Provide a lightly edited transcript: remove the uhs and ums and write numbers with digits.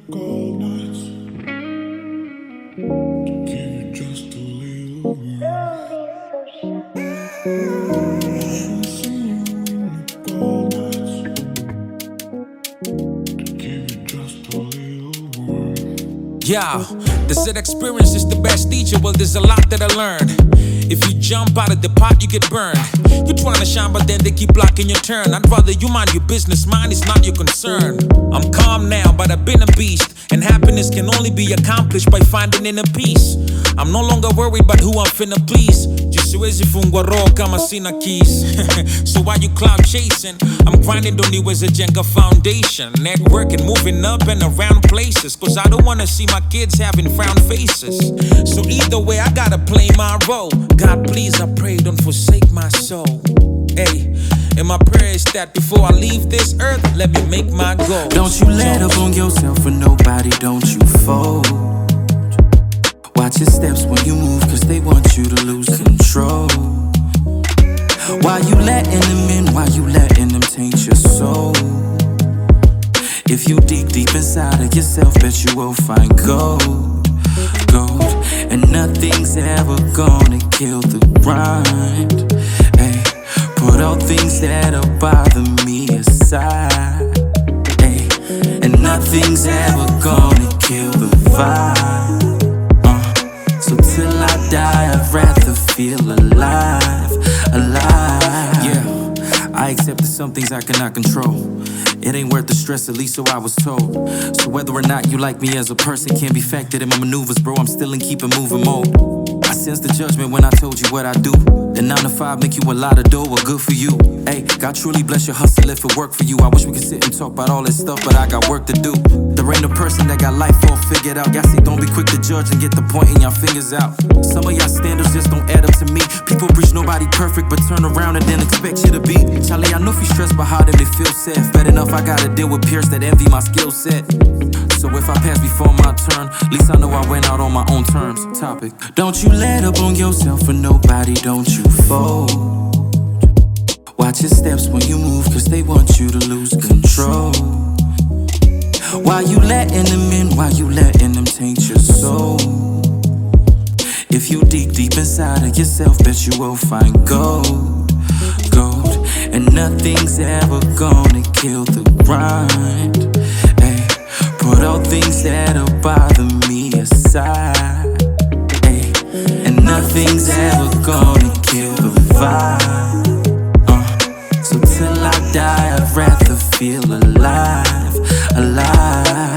cold nights to give you just a little warmth. See you in the cold nights to give you just a little warmth. Yeah, they said experience is the best teacher. Well, there's a lot that I learned. If you jump out of the pot, you get burned. You're trying to shine, but then they keep blocking your turn. I'd rather you mind your business, mine is not your concern. I'm calm now, but I've been a beast. And happiness can only be accomplished by finding inner peace. I'm no longer worried about who I'm finna please. Siwezi fungwa roho kama sina keys. So why you cloud chasing? I'm grinding on you as a Jenga foundation. Networking, moving up and around places. Cause I don't wanna see my kids having frown faces. So either way, I gotta play my role. God, please, I pray, don't forsake my soul. Hey, and my prayer is that before I leave this earth, let me make my goal. Don't you let up on yourself for nobody, don't you fold. Watch your steps when you move, cause they want you to lose control. Why you letting them in, why you letting them taint your soul? If you dig deep inside of yourself, bet you will find gold. And nothing's ever gonna kill the grind. Ay, put all things that'll bother me aside. Ay, and nothing's ever gonna kill the vibe. So till I die, I'd rather feel alive. Yeah, I accept that some things I cannot control. It ain't worth the stress, at least so I was told. So whether or not you like me as a person can't be factored in my maneuvers, bro. I'm still in keep it moving mode. I sense the judgment when I told you what I do. The 9 to 5 make you a lot of dough, well good for you. Hey, God truly bless your hustle if it worked for you. I wish we could sit and talk about all this stuff, but I got work to do. There ain't a person that got life all figured out. Y'all say don't be quick to judge and get the point in y'all fingers out. Some of y'all standards just don't add up to me. People preach nobody perfect, but turn around and then expect you to be. Charlie, I know if you stressed but how did it feel safe. Bad enough I gotta deal with peers that envy my skill set. So if I pass before my turn, at least I know I went out on my own terms. Topic. Don't you let up on yourself for nobody, don't you fold. Watch your steps when you move, cause they want you to lose control. Why you letting them in, why you letting them taint your soul? If you dig deep inside of yourself, bet you will find gold. And nothing's ever gonna kill the grind. Ay, put all things that'll bother me aside. Ay, and nothing's ever gonna kill the vibe. So till I die, I'd rather feel alive.